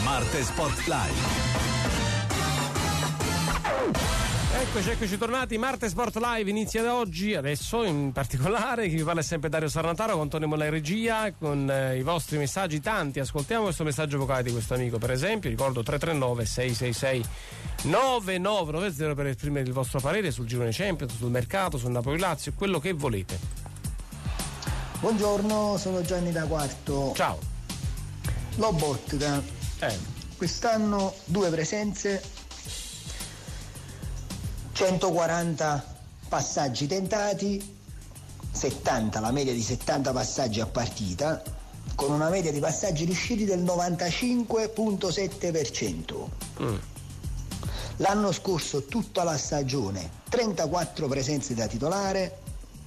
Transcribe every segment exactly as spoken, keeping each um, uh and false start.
Marte Sport Live. Eccoci, eccoci tornati. Marte Sport Live inizia da oggi, adesso in particolare. Chi vi parla è sempre Dario Sarnataro con Antonio Molla in regia, con eh, i vostri messaggi tanti. Ascoltiamo questo messaggio vocale di questo amico, per esempio. Ricordo tre tre nove sei sei sei nove nove nove zero per esprimere il vostro parere sul girone Champions, sul mercato, sul Napoli-Lazio, quello che volete. Buongiorno, sono Gianni da Quarto. Ciao. Lobotka. Eh. Quest'anno due presenze, centoquaranta passaggi tentati, settanta, la media di settanta passaggi a partita, con una media di passaggi riusciti del novantacinque virgola sette per cento. Mm. L'anno scorso tutta la stagione trentaquattro presenze da titolare,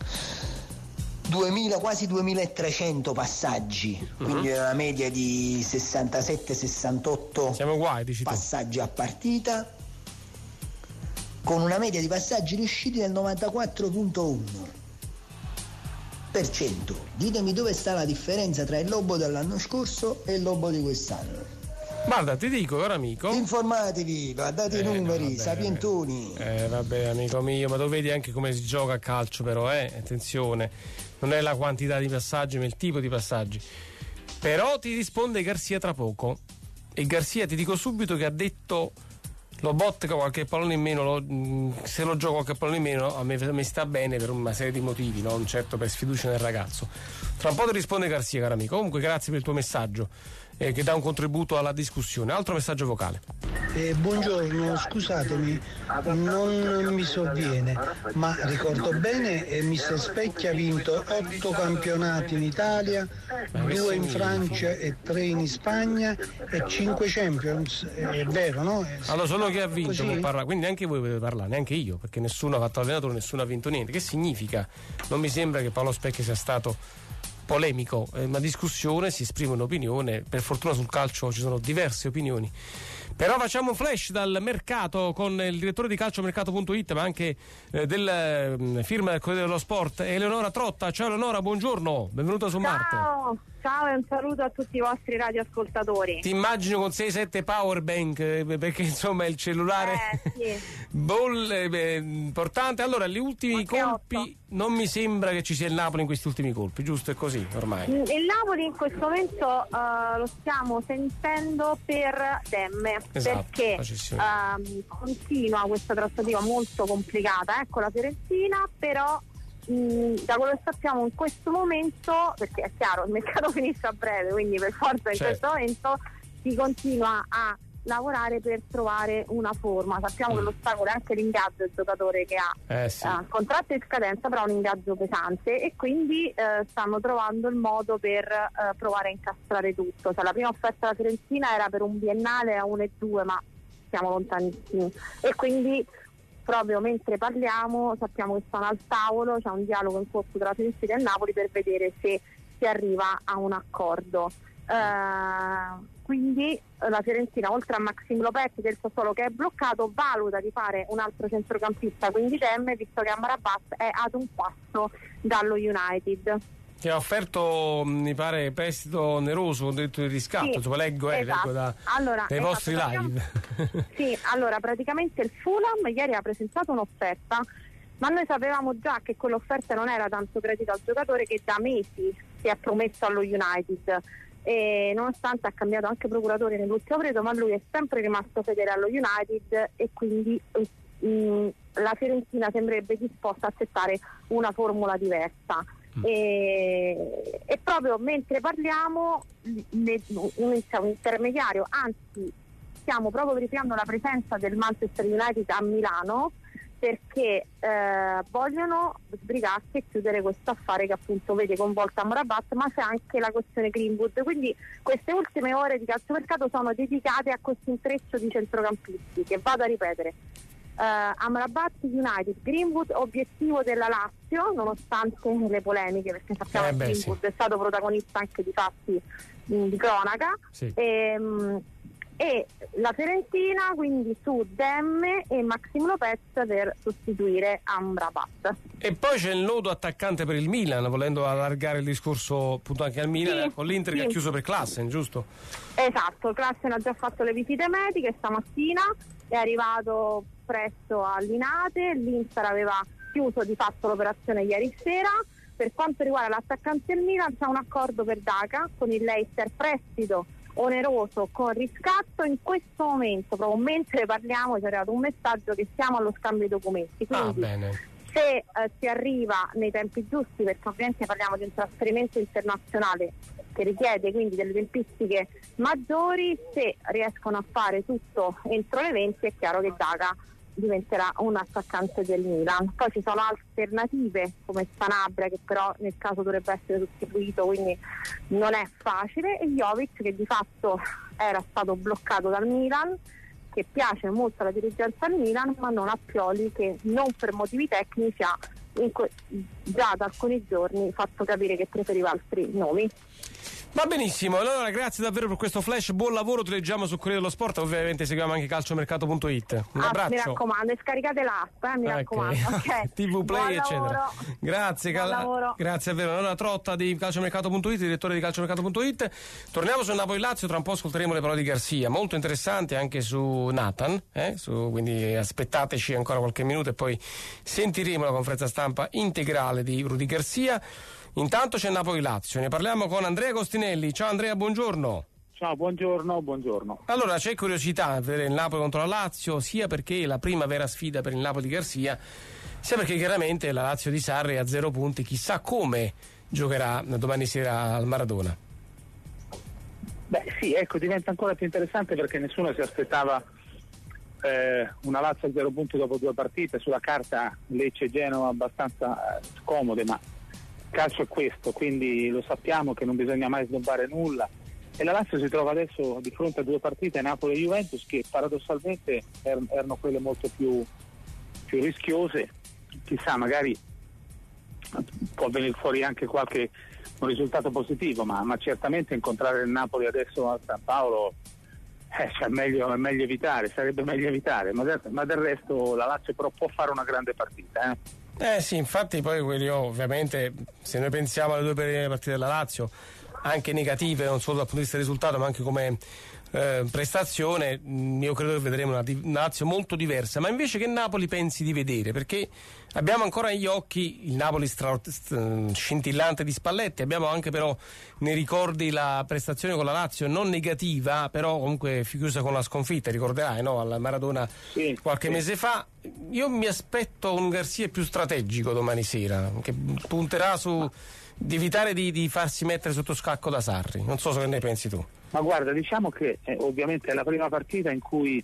duemila, quasi duemilatrecento passaggi, mm-hmm. quindi una media di sessantasette sessantotto Siamo uguali, dici tu. passaggi a partita, con una media di passaggi riusciti del novantaquattro virgola uno per cento. Ditemi dove sta la differenza tra il Lobo dell'anno scorso e il Lobo di quest'anno. Guarda, ti dico, caro amico. Informatevi, guardate eh, i numeri, no, vabbè, sapientoni. Eh, vabbè, amico mio, ma tu vedi anche come si gioca a calcio, però, eh? Attenzione, non è la quantità di passaggi, ma il tipo di passaggi. Però ti risponde Garzia tra poco. E Garzia, ti dico subito che ha detto: Lobotka qualche pallone in meno, lo, se lo gioco qualche pallone in meno a me mi sta bene per una serie di motivi, non certo per sfiducia nel ragazzo. Tra un po' ti risponde Garzia, caro amico. Comunque grazie per il tuo messaggio, eh, che dà un contributo alla discussione. Altro messaggio vocale. Eh, buongiorno, scusatemi, non mi sovviene, ma ricordo bene, eh, mister Specchia ha vinto otto campionati in Italia, due in Francia e tre in Spagna e cinque Champions, è vero, no? Allora, solo che ha vinto può parlare, quindi neanche voi potete parlare, neanche io, perché nessuno ha fatto allenatore, nessuno ha vinto niente. Che significa? Non mi sembra che Paolo Specchia sia stato polemico, è una discussione, si esprime un'opinione. Per fortuna sul calcio ci sono diverse opinioni. Però facciamo un flash dal mercato con il direttore di calciomercato punto it, ma anche eh, del eh, firma del Corriere dello Sport, Eleonora Trotta. Ciao Eleonora, buongiorno, benvenuta su Marte. Ciao, ciao e un saluto a tutti i vostri radioascoltatori. Ti immagino con sei sette power bank, eh, perché insomma il cellulare eh, sì. bolle, eh, importante. Allora, gli ultimi colpi, otto. Non mi sembra che ci sia il Napoli in questi ultimi colpi, giusto? È così ormai. Il Napoli in questo momento uh, lo stiamo sentendo per Demme, esatto, perché uh, continua questa trattativa molto complicata, ecco, la Fiorentina, però mh, da quello che sappiamo in questo momento, perché è chiaro il mercato finisce a breve, quindi per forza in certo. questo momento si continua a lavorare per trovare una forma. Sappiamo mm. che l'ostacolo è anche l'ingaggio del giocatore, che ha eh sì. uh, contratto in scadenza, però un ingaggio pesante, e quindi uh, stanno trovando il modo per uh, provare a incastrare tutto. Cioè, la prima offerta della Fiorentina era per un biennale a uno e due, ma siamo lontanissimi, e quindi proprio mentre parliamo sappiamo che stanno al tavolo, c'è un dialogo in corso tra la Fiorentina e il Napoli per vedere se si arriva a un accordo. Uh, quindi la Fiorentina, oltre a Maxim Lopez del Sassuolo che è bloccato, valuta di fare un altro centrocampista, quindi Demme, visto che Amrabat è ad un passo dallo United, che ha offerto, mi pare, prestito oneroso con diritto di riscatto, sì, insomma, leggo, eh, esatto. leggo da, allora, dai esatto, vostri live. Sì, allora praticamente il Fulham ieri ha presentato un'offerta, ma noi sapevamo già che quell'offerta non era tanto gradita al giocatore, che da mesi si è promesso allo United, e nonostante ha cambiato anche procuratore nell'ultimo periodo, ma lui è sempre rimasto fedele allo United, e quindi mh, la Fiorentina sembrerebbe disposta a accettare una formula diversa. Mm. E, e proprio mentre parliamo ne, inizia un intermediario, anzi stiamo proprio verificando la presenza del Manchester United a Milano, perché eh, vogliono sbrigarsi e chiudere questo affare che appunto vede coinvolta Amrabat, ma c'è anche la questione Greenwood. Quindi queste ultime ore di calciomercato sono dedicate a questo intreccio di centrocampisti, che vado a ripetere: Uh, Amrabat, United, Greenwood, obiettivo della Lazio, nonostante le polemiche, perché sappiamo eh che beh, Greenwood sì. è stato protagonista anche di fatti mh, di cronaca, sì. e, mh, e la Fiorentina quindi su Demme e Maxim Lopez per sostituire Amrabat. E poi c'è il nodo attaccante per il Milan, volendo allargare il discorso appunto anche al Milan, sì, con l'Inter sì. che ha chiuso per Klassen, giusto? Esatto, Klassen ha già fatto le visite mediche stamattina, è arrivato presto a Linate, l'Inter aveva chiuso di fatto l'operazione ieri sera. Per quanto riguarda l'attaccante del Milan c'è un accordo per Daka con il Leicester, prestito oneroso con riscatto. In questo momento, proprio mentre parliamo, ci è arrivato un messaggio che siamo allo scambio di documenti, quindi ah, bene. se eh, si arriva nei tempi giusti, perché ovviamente parliamo di un trasferimento internazionale che richiede quindi delle tempistiche maggiori, se riescono a fare tutto entro le venti è chiaro che Daka diventerà un attaccante del Milan. Poi ci sono alternative come Sanabria, che però nel caso dovrebbe essere sostituito, quindi non è facile, e Jovic, che di fatto era stato bloccato dal Milan, che piace molto alla dirigenza del Milan, ma non a Pioli, che non per motivi tecnici ha in que- già da alcuni giorni fatto capire che preferiva altri nomi. Va benissimo, allora grazie davvero per questo flash, buon lavoro, ti leggiamo sul Corriere dello Sport, ovviamente seguiamo anche calciomercato punto it. Un ah, abbraccio. Mi raccomando, e scaricate l'app, eh, mi okay. raccomando. Okay. T V Play, buon eccetera. Lavoro. Grazie, buon Cal- lavoro. Grazie è vero. Allora Trotta di calciomercato punto it, direttore di calciomercato punto it. Torniamo sul Napoli-Lazio, tra un po' ascolteremo le parole di Garcia, molto interessante anche su Nathan, eh? su, quindi aspettateci ancora qualche minuto e poi sentiremo la conferenza stampa integrale di Rudy Garcia. Intanto c'è Napoli-Lazio, ne parliamo con Andrea Costinelli. Ciao Andrea, buongiorno. Ciao, buongiorno, buongiorno. Allora, c'è curiosità a vedere il Napoli contro la Lazio, sia perché è la prima vera sfida per il Napoli di Garcia, sia perché chiaramente la Lazio di Sarri a zero punti, chissà come giocherà domani sera al Maradona. Beh sì, ecco, diventa ancora più interessante perché nessuno si aspettava eh, una Lazio a zero punti dopo due partite. Sulla carta Lecce e Genova abbastanza eh, scomode, ma calcio è questo, quindi lo sappiamo che non bisogna mai snobbare nulla, e la Lazio si trova adesso di fronte a due partite, Napoli e Juventus, che paradossalmente er- erano quelle molto più, più rischiose. Chissà, magari può venire fuori anche qualche un risultato positivo, ma, ma certamente incontrare il Napoli adesso a San Paolo eh, cioè meglio, è meglio evitare, sarebbe meglio evitare, ma del, ma del resto la Lazio però può fare una grande partita, eh. Eh sì, infatti poi quelli ovviamente, se noi pensiamo alle due prime partite della Lazio, anche negative, non solo dal punto di vista del risultato, ma anche come eh, prestazione, io credo che vedremo una, una Lazio molto diversa. Ma invece che Napoli pensi di vedere? Perché abbiamo ancora negli occhi il Napoli stra- st- scintillante di Spalletti, abbiamo anche però nei ricordi la prestazione con la Lazio non negativa, però comunque chiusa con la sconfitta, ricorderai, no? Al Maradona sì, qualche sì. mese fa. Io mi aspetto un Garcia più strategico domani sera, che punterà su di evitare di, di farsi mettere sotto scacco da Sarri. Non so se ne pensi tu. Ma guarda, diciamo che eh, ovviamente è la prima partita in cui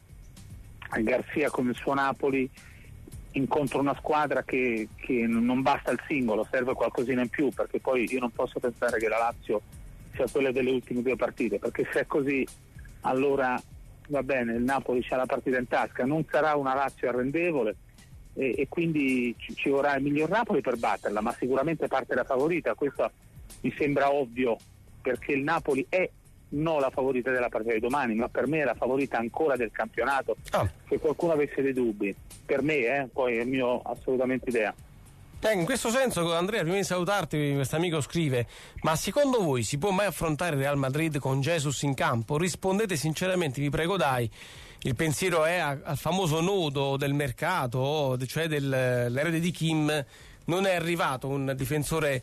Garcia con il suo Napoli incontra una squadra che, che non basta il singolo, serve qualcosina in più, perché poi io non posso pensare che la Lazio sia quella delle ultime due partite, perché se è così allora va bene, il Napoli c'ha la partita in tasca, non sarà una Lazio arrendevole e, e quindi ci, ci vorrà il miglior Napoli per batterla, ma sicuramente parte da favorita. Questo mi sembra ovvio, perché il Napoli è non la favorita della partita di domani, ma per me è la favorita ancora del campionato. Ah. Se qualcuno avesse dei dubbi, per me, eh, poi è il mio assolutamente idea. Eh, in questo senso, Andrea, prima di salutarti, questo amico scrive: ma secondo voi si può mai affrontare il Real Madrid con Jesus in campo? Rispondete sinceramente, vi prego, dai. Il pensiero è a, al famoso nodo del mercato, cioè dell'erede di Kim. Non è arrivato un difensore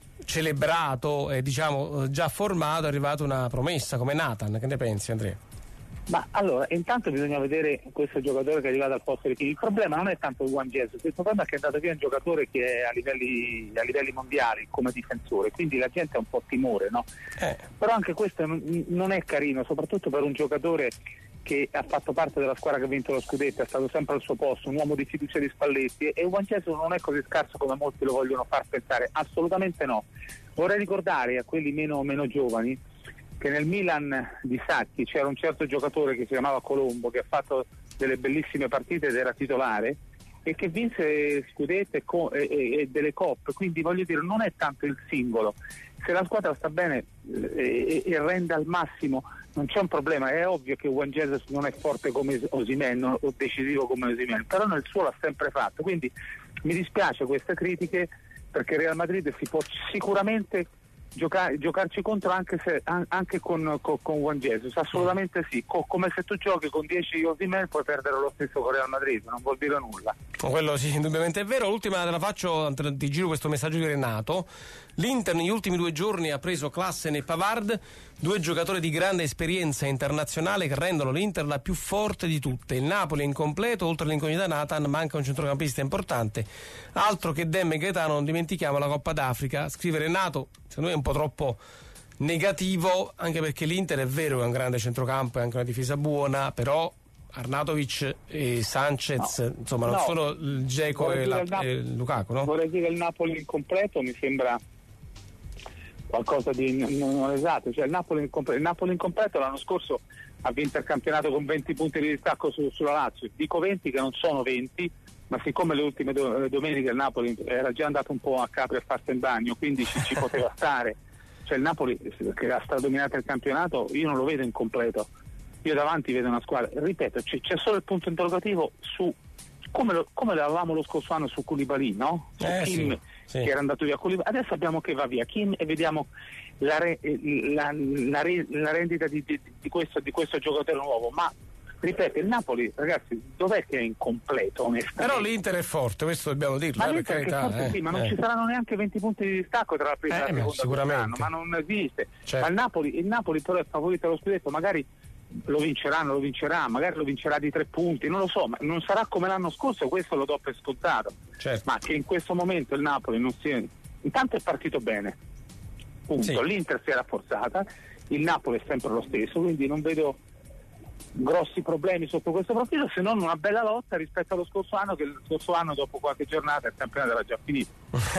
celebrato e diciamo già formato, è arrivata una promessa come Nathan. Che ne pensi, Andrea? Ma allora, intanto bisogna vedere questo giocatore che è arrivato al posto di Kim. Il problema non è tanto Juan Jesus, il problema è che è andato via un giocatore che è a livelli, a livelli mondiali come difensore, quindi la gente ha un po' timore, no? Eh. Però anche questo non è carino, soprattutto per un giocatore che ha fatto parte della squadra che ha vinto lo scudetto, è stato sempre al suo posto, un uomo di fiducia di Spalletti, e Juan Jesus non è così scarso come molti lo vogliono far pensare, assolutamente no. Vorrei ricordare a quelli meno, meno giovani che nel Milan di Sacchi c'era un certo giocatore che si chiamava Colombo, che ha fatto delle bellissime partite ed era titolare e che vinse scudette e, co- e, e, e delle coppe, quindi voglio dire non è tanto il singolo, se la squadra sta bene e, e rende al massimo non c'è un problema, è ovvio che Juan Jesus non è forte come Osimhen o decisivo come Osimhen, però nel suo l'ha sempre fatto, quindi mi dispiace queste critiche, perché Real Madrid si può sicuramente giocare, giocarci contro anche, se, anche con, con, con Juan Jesus, assolutamente sì, Co- come se tu giochi con dieci Osimhen puoi perdere lo stesso con Real Madrid, non vuol dire nulla. Quello sì, indubbiamente è vero. L'ultima te la faccio, ti giro questo messaggio di Renato. L'Inter negli ultimi due giorni ha preso Klassen e Pavard, due giocatori di grande esperienza internazionale che rendono l'Inter la più forte di tutte. Il Napoli è incompleto, oltre all'incognita Nathan manca un centrocampista importante, altro che Demme e Gaetano, non dimentichiamo la Coppa d'Africa. Scrive Renato, secondo me è un po' troppo negativo, anche perché l'Inter è vero che è un grande centrocampo e anche una difesa buona, però Arnautovic e Sanchez, no, insomma, non no. sono il Dzeko e, la, Nap- e Lukaku, no? Vorrei dire il Napoli incompleto mi sembra qualcosa di non esatto, cioè il Napoli incompleto, il Napoli incompleto l'anno scorso ha vinto il campionato con venti punti di distacco su, sulla Lazio, dico venti che non sono venti, ma siccome le ultime do- domeniche il Napoli era già andato un po' a Capri a farsi il bagno, quindi ci, ci poteva stare, cioè il Napoli che ha stradominato il campionato io non lo vedo incompleto. Io davanti vedo una squadra, ripeto, c'è, c'è solo il punto interrogativo su come lo, come lo avevamo lo scorso anno su Koulibaly, no? Su eh, Kim, sì, sì. che era andato via Koulibaly. Adesso abbiamo che va via Kim e vediamo la, re, la, la, re, la rendita di, di, di, questo, di questo giocatore nuovo, ma ripeto, il Napoli, ragazzi, dov'è che è incompleto onestamente? Però l'Inter è forte, questo dobbiamo dirlo, ma eh, l'Inter per carità, è forte, eh, sì, ma non eh. ci saranno neanche venti punti di distacco tra la prima eh, e la seconda, sicuramente. Ma non esiste. Certo. Ma il Napoli, il Napoli però è favorito allo scudetto, magari lo vinceranno, lo vincerà, magari lo vincerà di tre punti, non lo so, ma non sarà come l'anno scorso, questo lo do per scontato. Certo. Ma che in questo momento il Napoli non sia, intanto è partito bene, punto. Sì. L'Inter si è rafforzata, il Napoli è sempre lo stesso, quindi non vedo grossi problemi sotto questo profilo, se non una bella lotta rispetto allo scorso anno, che il scorso anno dopo qualche giornata il campionato era già finito.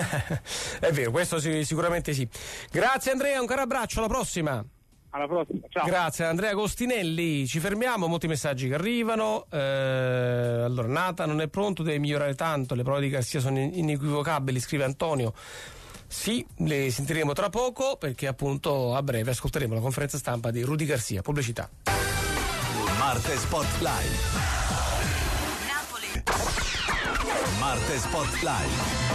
È vero, questo sì, sicuramente sì. Grazie Andrea, un caro abbraccio, alla prossima. Alla prossima, ciao. Grazie Andrea Agostinelli, ci fermiamo, molti messaggi che arrivano. Eh, allora, Nata non è pronto, deve migliorare tanto, le prove di Garcia sono inequivocabili, scrive Antonio. Sì, le sentiremo tra poco perché appunto a breve ascolteremo la conferenza stampa di Rudy Garcia. Pubblicità. Marte Spotlight. Napoli. Marte Spotlight.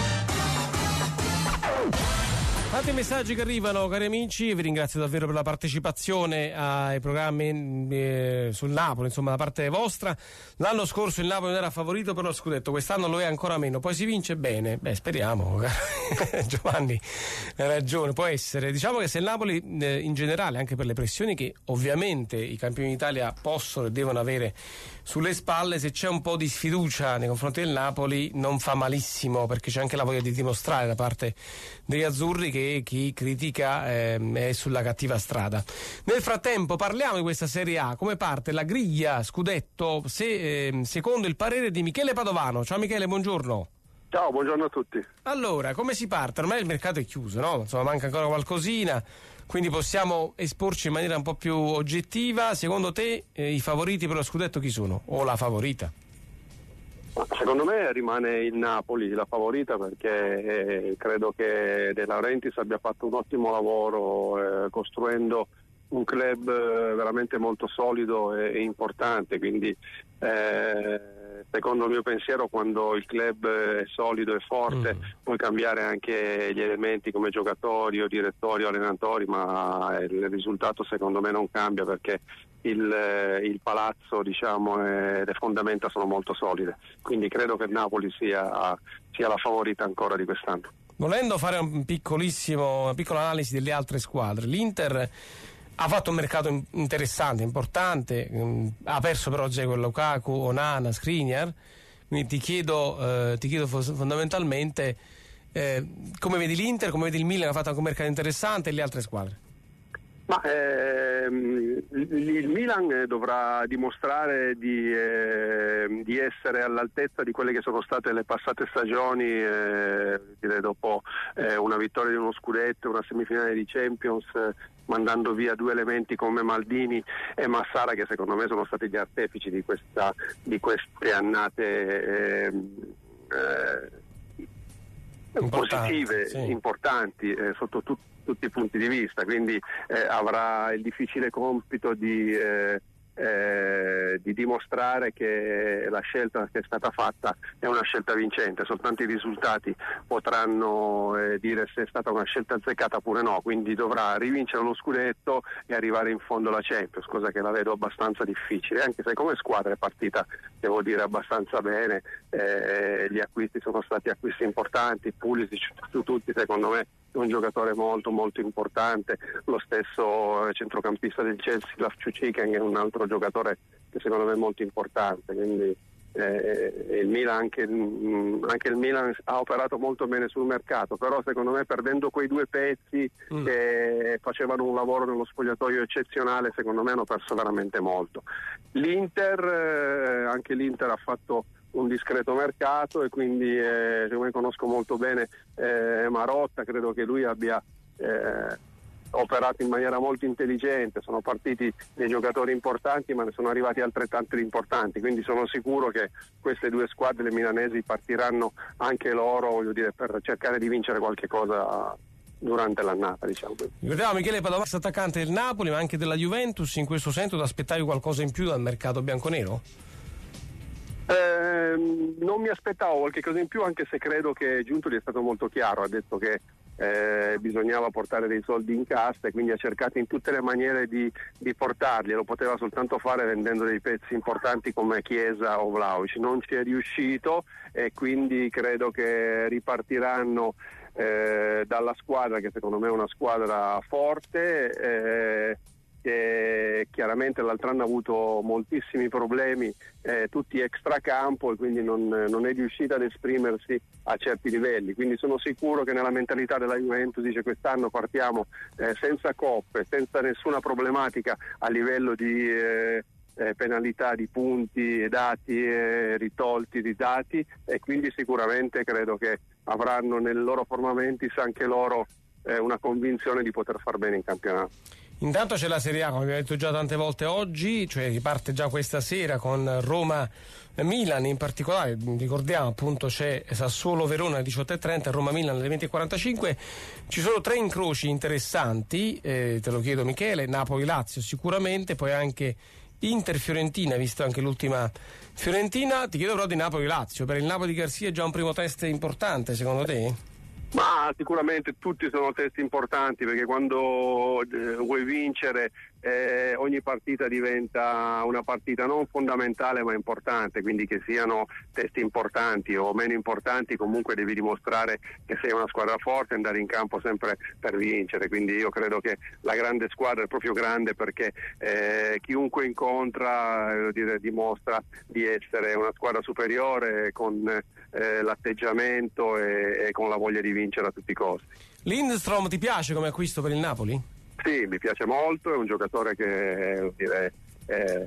Tanti messaggi che arrivano, cari amici, vi ringrazio davvero per la partecipazione ai programmi eh, sul Napoli, insomma da parte vostra. L'anno scorso il Napoli non era favorito per lo scudetto, quest'anno lo è ancora meno, poi si vince bene, beh speriamo. Giovanni hai ragione, può essere. Diciamo che se il Napoli eh, in generale, anche per le pressioni che ovviamente i campioni d'Italia possono e devono avere sulle spalle, se c'è un po' di sfiducia nei confronti del Napoli non fa malissimo, perché c'è anche la voglia di dimostrare da parte degli azzurri che chi critica eh, è sulla cattiva strada. Nel frattempo parliamo di questa Serie A, come parte la griglia scudetto se, eh, secondo il parere di Michele Padovano. Ciao Michele, buongiorno. Ciao, buongiorno a tutti. Allora, come si parte? Ormai il mercato è chiuso, no? Insomma, manca ancora qualcosina, quindi possiamo esporci in maniera un po' più oggettiva. Secondo te eh, i favoriti per lo scudetto chi sono? O la favorita? Secondo me rimane il Napoli la favorita, perché eh, credo che De Laurentiis abbia fatto un ottimo lavoro eh, costruendo un club eh, veramente molto solido e, e importante, quindi eh, secondo il mio pensiero quando il club è solido e forte mm. puoi cambiare anche gli elementi come giocatori o direttori o allenatori, ma il risultato secondo me non cambia, perché il, il palazzo, diciamo, e le fondamenta sono molto solide, quindi credo che il Napoli sia, sia la favorita ancora di quest'anno. Volendo fare un piccolissimo, una piccola analisi delle altre squadre, l'Inter ha fatto un mercato interessante, importante, ha perso però Dzeko, Lukaku, Onana, Skriniar, quindi ti chiedo, eh, ti chiedo fondamentalmente eh, come vedi l'Inter, come vedi il Milan, ha fatto anche un mercato interessante, e le altre squadre? Ma ehm, il Milan dovrà dimostrare di, eh, di essere all'altezza di quelle che sono state le passate stagioni, eh, direi dopo eh, una vittoria di uno scudetto, una semifinale di Champions, eh, mandando via due elementi come Maldini e Massara, che secondo me sono stati gli artefici di, questa, di queste annate eh, eh, Importante, positive, sì. importanti eh, sotto tutti tutti i punti di vista, quindi eh, avrà il difficile compito di eh, Eh, di dimostrare che la scelta che è stata fatta è una scelta vincente. Soltanto i risultati potranno eh, dire se è stata una scelta azzeccata oppure no, quindi dovrà rivincere lo scudetto e arrivare in fondo alla Champions, cosa che la vedo abbastanza difficile, anche se come squadra è partita, devo dire, abbastanza bene. Eh, gli acquisti sono stati acquisti importanti, Pulisic su tutti secondo me è un giocatore molto molto importante, lo stesso centrocampista del Chelsea, Loftus-Cheek, è un altro giocatore che secondo me è molto importante, quindi eh, il Milan, anche, anche il Milan ha operato molto bene sul mercato, però secondo me perdendo quei due pezzi mm. che facevano un lavoro nello spogliatoio eccezionale, secondo me hanno perso veramente molto. L'Inter, eh, anche l'Inter ha fatto un discreto mercato e quindi eh, come conosco molto bene eh, Marotta, credo che lui abbia eh, operato in maniera molto intelligente. Sono partiti dei giocatori importanti ma ne sono arrivati altrettanti importanti, quindi sono sicuro che queste due squadre, le milanesi, partiranno anche loro, voglio dire, per cercare di vincere qualche cosa durante l'annata, diciamo. Ricordiamo Michele Padovano, attaccante del Napoli ma anche della Juventus, in questo senso ti aspettavi qualcosa in più dal mercato bianconero? Eh, non mi aspettavo qualche cosa in più, anche se credo che Giuntoli è stato molto chiaro, ha detto che eh, bisognava portare dei soldi in cassa e quindi ha cercato in tutte le maniere di, di portarli, e lo poteva soltanto fare vendendo dei pezzi importanti come Chiesa o Vlahovic. Non ci è riuscito e quindi credo che ripartiranno eh, dalla squadra, che secondo me è una squadra forte, eh, che chiaramente l'altro anno ha avuto moltissimi problemi, eh, tutti extracampo, e quindi non, non è riuscita ad esprimersi a certi livelli. Quindi sono sicuro che nella mentalità della Juventus dice: quest'anno partiamo eh, senza coppe, senza nessuna problematica a livello di eh, eh, penalità, di punti dati, eh, ritolti di dati, e quindi sicuramente credo che avranno nel loro forma mentis anche loro eh, una convinzione di poter far bene in campionato. Intanto c'è la Serie A, come abbiamo detto già tante volte oggi, cioè riparte già questa sera con Roma-Milan, in particolare ricordiamo appunto c'è Sassuolo-Verona alle diciotto e trenta, Roma-Milan alle venti e quarantacinque. Ci sono tre incroci interessanti, eh, te lo chiedo Michele: Napoli-Lazio sicuramente, poi anche Inter-Fiorentina, visto anche l'ultima Fiorentina. Ti chiedo però di Napoli-Lazio, per il Napoli di Garzia è già un primo test importante secondo te? Ma sicuramente tutti sono test importanti, perché quando eh, vuoi vincere eh, ogni partita diventa una partita non fondamentale ma importante, quindi che siano test importanti o meno importanti comunque devi dimostrare che sei una squadra forte e andare in campo sempre per vincere. Quindi io credo che la grande squadra è proprio grande perché eh, chiunque incontra eh, dire, dimostra di essere una squadra superiore con eh, l'atteggiamento e, e con la voglia di vincere a tutti i costi. Lindstrom ti piace come acquisto per il Napoli? Sì, mi piace molto, è un giocatore che dire, eh,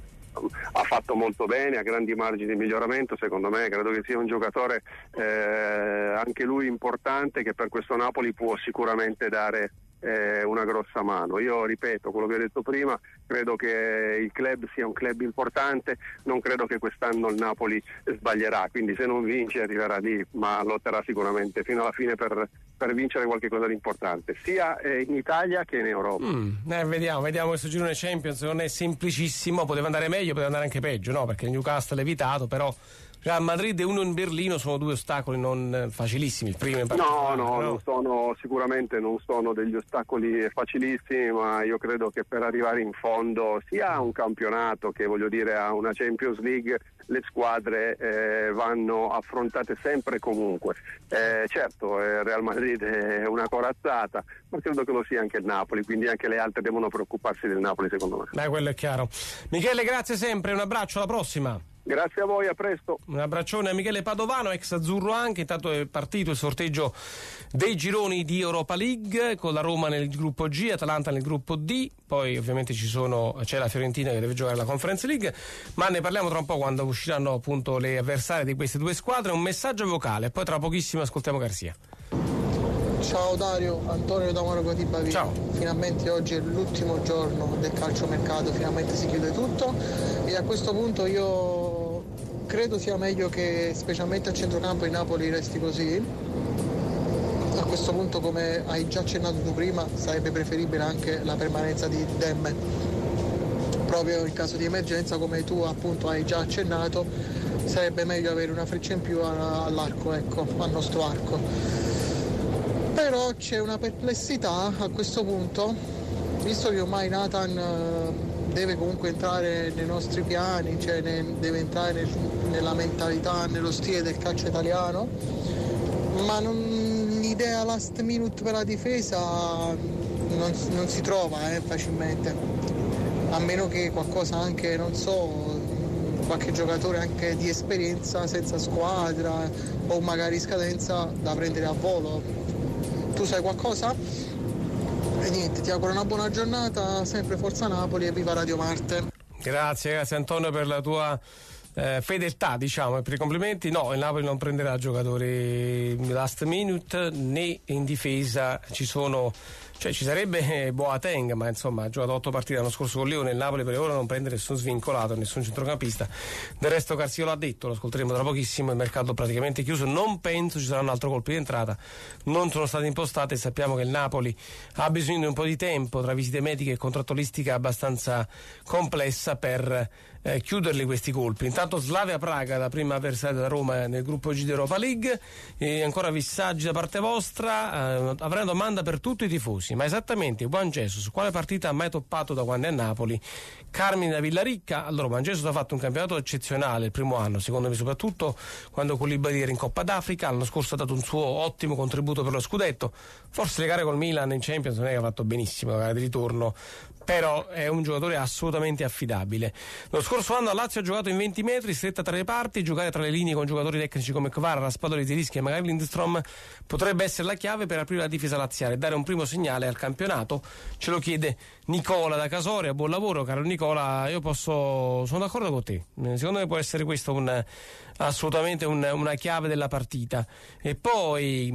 ha fatto molto bene, ha grandi margini di miglioramento, secondo me credo che sia un giocatore eh, anche lui importante, che per questo Napoli può sicuramente dare eh, una grossa mano. Io ripeto quello che ho detto prima, credo che il club sia un club importante, non credo che quest'anno il Napoli sbaglierà, quindi se non vince arriverà lì, ma lotterà sicuramente fino alla fine per, per vincere qualche cosa di importante, sia eh, in Italia che in Europa. Mm, eh, vediamo, vediamo questo girone Champions, non è semplicissimo, poteva andare meglio, poteva andare anche peggio, no? Perché il Newcastle è evitato, però Real Madrid e uno in Berlino sono due ostacoli non facilissimi, il primo in particolare. No, no, no? non sono, sicuramente non sono degli ostacoli facilissimi, ma io credo che per arrivare in fondo sia a un campionato che, voglio dire, a una Champions League, le squadre eh, vanno affrontate sempre e comunque. Eh, certo, eh, Real Madrid è una corazzata, ma credo che lo sia anche il Napoli, quindi anche le altre devono preoccuparsi del Napoli, secondo me. Beh, quello è chiaro. Michele, grazie sempre, un abbraccio, alla prossima. Grazie a voi, a presto. Un abbraccione a Michele Padovano, ex azzurro anche. Intanto è partito il sorteggio dei gironi di Europa League, con la Roma nel gruppo G, Atalanta nel gruppo D, poi ovviamente ci sono, c'è la Fiorentina che deve giocare la Conference League, ma ne parliamo tra un po' quando usciranno appunto le avversarie di queste due squadre. Un messaggio vocale, poi tra pochissimo ascoltiamo Garzia. Ciao Dario, Antonio da Monaco di Bavia. Ciao. Finalmente oggi è l'ultimo giorno del calciomercato, finalmente si chiude tutto e a questo punto io credo sia meglio che specialmente a centrocampo il Napoli resti così. A questo punto, come hai già accennato tu prima, sarebbe preferibile anche la permanenza di Demme, proprio in caso di emergenza, come tu appunto hai già accennato, sarebbe meglio avere una freccia in più all'arco, ecco, al nostro arco. Però c'è una perplessità a questo punto, visto che ormai Nathan deve comunque entrare nei nostri piani, cioè ne, deve entrare nel, nella mentalità, nello stile del calcio italiano, ma non, l'idea last minute per la difesa non, non si trova eh, facilmente, a meno che qualcosa anche, non so, qualche giocatore anche di esperienza senza squadra o magari scadenza da prendere a volo. Tu sai qualcosa? E niente, ti auguro una buona giornata, sempre Forza Napoli e viva Radio Marte. Grazie, grazie Antonio per la tua eh, fedeltà, diciamo, e per i complimenti. No, il Napoli non prenderà giocatori last minute, né in difesa ci sono, cioè ci sarebbe Boateng, ma insomma ha giocato otto partite l'anno scorso con Lione. Il Napoli per ora non prende nessun svincolato, nessun centrocampista. Del resto Carsio l'ha detto, lo ascolteremo tra pochissimo, il mercato praticamente chiuso, non penso ci saranno altri colpi di entrata, non sono state impostate e sappiamo che il Napoli ha bisogno di un po' di tempo tra visite mediche e contrattualistica abbastanza complessa per eh, chiuderli questi colpi. Intanto Slavia Praga, la prima avversaria da Roma nel gruppo G di Europa League, e ancora messaggi da parte vostra. Eh, avrei una domanda per tutti i tifosi, ma esattamente Juan Jesus quale partita ha mai toppato da quando è a Napoli? Carmine da Villaricca. Allora, Juan Jesus ha fatto un campionato eccezionale il primo anno, secondo me, soprattutto quando Koulibaly era in Coppa d'Africa. L'anno scorso ha dato un suo ottimo contributo per lo scudetto. Forse le gare col Milan in Champions non è che ha fatto benissimo, la gara di ritorno, però è un giocatore assolutamente affidabile. Lo scorso anno a Lazio ha giocato in venti metri, stretta tra le parti, giocare tra le linee con giocatori tecnici come Kvara, Raspadori, Zielinski e magari Lindstrom potrebbe essere la chiave per aprire la difesa laziale e dare un primo segnale al campionato. Ce lo chiede Nicola da Casoria. Buon lavoro caro Nicola, io posso sono d'accordo con te, secondo me può essere questo un assolutamente un, una chiave della partita. E poi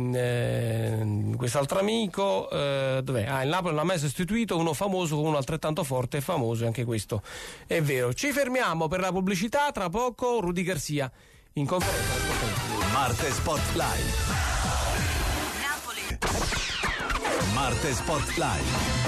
eh, quest'altro amico eh, dov'è? Ah, il Napoli non ha mai sostituito uno famoso con uno altrettanto forte e famoso, anche questo è vero. Ci fermiamo per la pubblicità, tra poco Rudy Garcia in conferenza. Marte Spotlight. Napoli. Marte Spotlight.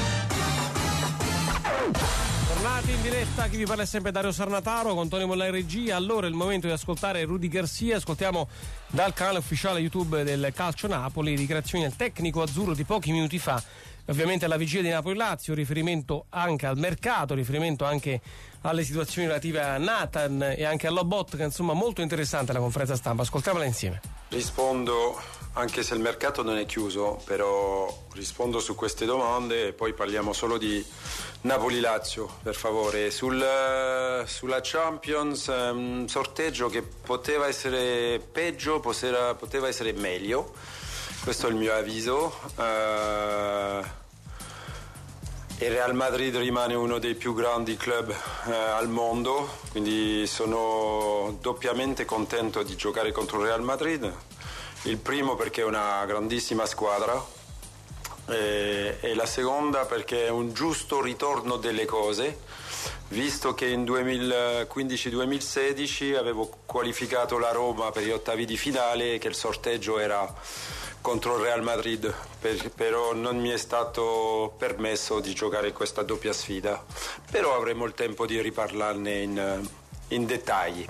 Tornati in diretta, chi vi parla è sempre Dario Sarnataro con Tony Molla in regia. Allora è il momento di ascoltare Rudy Garcia. Ascoltiamo dal canale ufficiale YouTube del Calcio Napoli dichiarazioni del tecnico azzurro di pochi minuti fa, ovviamente alla vigilia di Napoli-Lazio, riferimento anche al mercato, riferimento anche alle situazioni relative a Nathan e anche a Lobotka. Insomma, molto interessante la conferenza stampa, ascoltiamola insieme. Rispondo, anche se il mercato non è chiuso, però rispondo su queste domande e poi parliamo solo di Napoli-Lazio, per favore. Sul, sulla Champions, un sorteggio che poteva essere peggio, poteva, poteva essere meglio, questo è il mio avviso. Uh, il Real Madrid rimane uno dei più grandi club uh, al mondo, quindi sono doppiamente contento di giocare contro il Real Madrid. Il primo perché è una grandissima squadra e, e la seconda perché è un giusto ritorno delle cose, visto che in duemilaquindici duemilasedici avevo qualificato la Roma per gli ottavi di finale e che il sorteggio era contro il Real Madrid, per, però non mi è stato permesso di giocare questa doppia sfida, però avremo il tempo di riparlarne in, in dettagli.